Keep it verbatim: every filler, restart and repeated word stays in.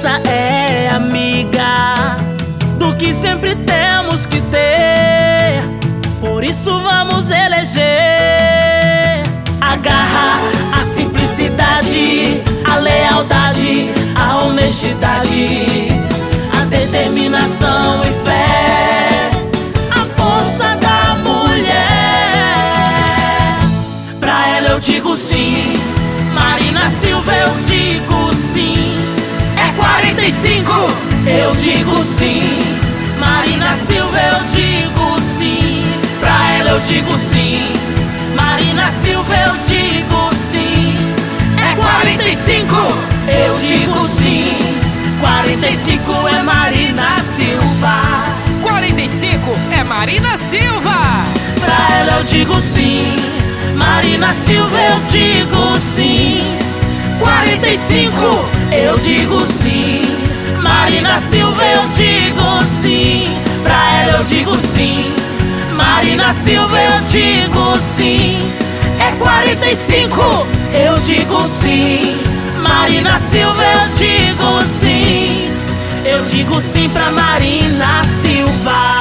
aliança é amiga do que sempre temos que ter. Por isso vamos eleger a garra, a simplicidade, a lealdade, a honestidade, a determinação e fé, a força da mulher. Pra ela eu digo sim, Marina Silva eu digo sim. É quarenta e cinco, eu digo sim, Marina Silva eu digo sim. Pra ela eu digo sim, Marina Silva eu digo sim. É quarenta e cinco, eu digo sim, quarenta e cinco é Marina Silva. quarenta e cinco é Marina Silva. Pra ela eu digo sim, Marina Silva eu digo sim. quarenta e cinco, eu digo sim, Marina Silva eu digo sim. Pra ela eu digo sim, Marina Silva eu digo sim. É quarenta e cinco, eu digo sim, Marina Silva eu digo sim. Eu digo sim pra Marina Silva.